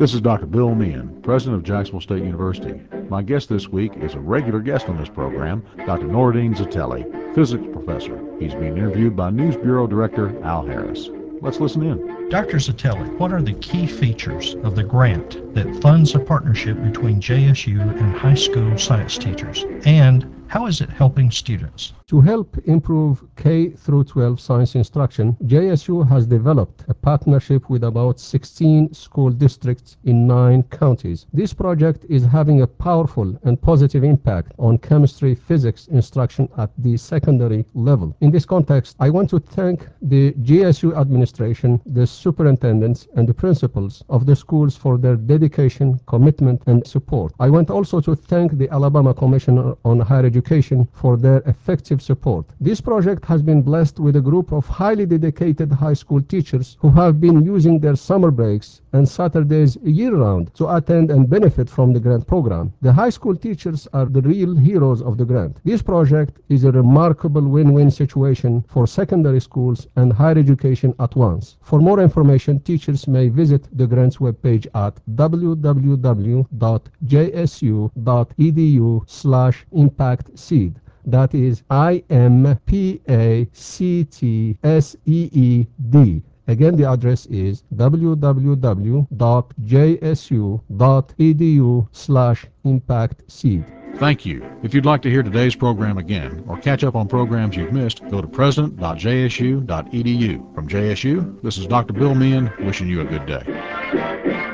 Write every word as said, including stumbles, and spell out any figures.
This is Doctor Bill Meehan, President of Jacksonville State University. My guest this week is a regular guest on this program, Doctor Noureddin Zeteli, Physics Professor. He's being interviewed by News Bureau Director Al Harris. Let's listen in. Doctor Zeteli, what are the key features of the grant that funds a partnership between J S U and high school science teachers? And how is it helping students? To help improve K through twelve science instruction, J S U has developed a partnership with about sixteen school districts in nine counties. This project is having a powerful and positive impact on chemistry, physics instruction at the secondary level. In this context, I want to thank the J S U administration, the superintendents, and the principals of the schools for their dedication, commitment, and support. I want also to thank the Alabama Commission on Higher Education for their effective support. This project has been blessed with a group of highly dedicated high school teachers who have been using their summer breaks and Saturdays year-round to attend and benefit from the grant program. The high school teachers are the real heroes of the grant. This project is a remarkable win-win situation for secondary schools and higher education at once. For more information, teachers may visit the grant's webpage at w w w dot j s u dot e d u slash impact seed. That is I M P A C T S E E D. Again, the address is w w w dot j s u dot e d u slash impact seed. Thank you. If you'd like to hear today's program again or catch up on programs you've missed, go to president dot j s u dot e d u. From J S U, this is Doctor Bill Meehan wishing you a good day.